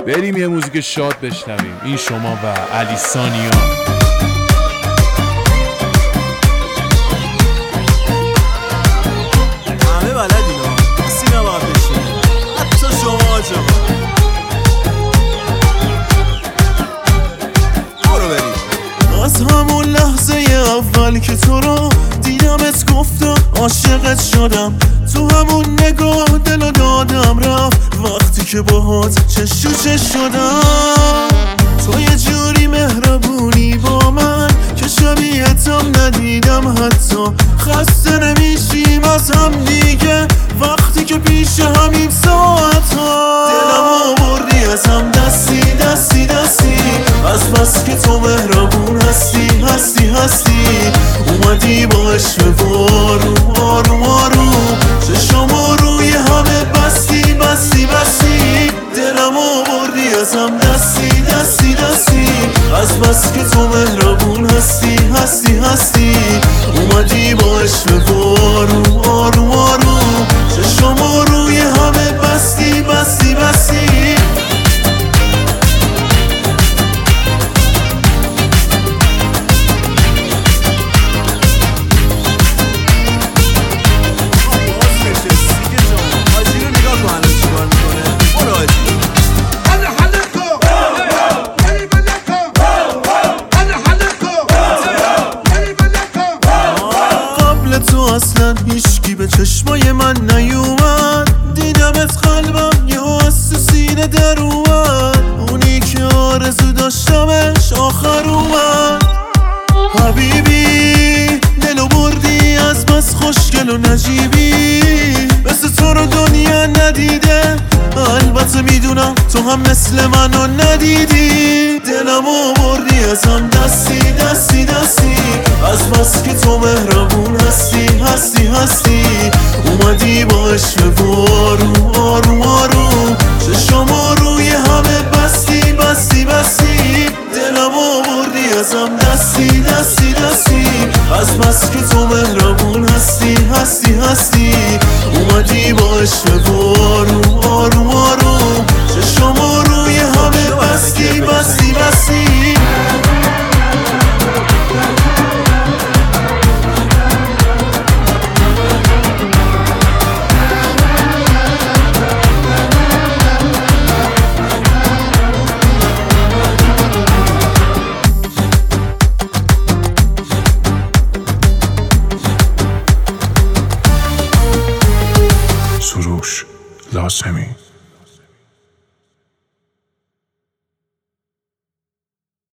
بریم یه موزیک شاد بشنویم. این شما و علی ثانیان. همه بلدین ها، کسی نباید بشین، حتی شما آجا. برو بریم. از همون لحظه اول که تو رو دیدمت گفتم عاشقت شدم، تو همون نگاه دلو دادم رفت وقتی که باهات چش تو چش شدم. تو یه جوری مهربونی با من که شبیهتم ندیدم، حتی خسته نمیشیم از هم دیگه وقتی که پیش همیم ساعت ها. دلم آوردی از هم دستی دستی دستی، از بس که تو مهربون هستی هستی هستی. اومدی با عشق آروم آروم آروم، چشمو روی همه بستی بستی بستی. دلم آوردی از هم دستی دستی دستی، از بس که تو مهربون هستی هستی هستی. اومدی با عشق آروم آروم آروم، چشمو روی همه بستی بستی بستی. تو اصلا هیچکی به چشمای من نیومد، دیدمت قلبم یه از تو سینه در اومد. اونی که آرزو داشتمش آخر اومد. حبیبی دلو بردی از بس خوشگل و نجیبی، مثل تو رو دنیا ندیده، البته میدونم تو هم مثل منو ندیدی. دلم آوردی از هم دستی دستی دستی، از بس که تو مهربون هستی هستی هستی. اومدی با عشق آروم آروم آروم،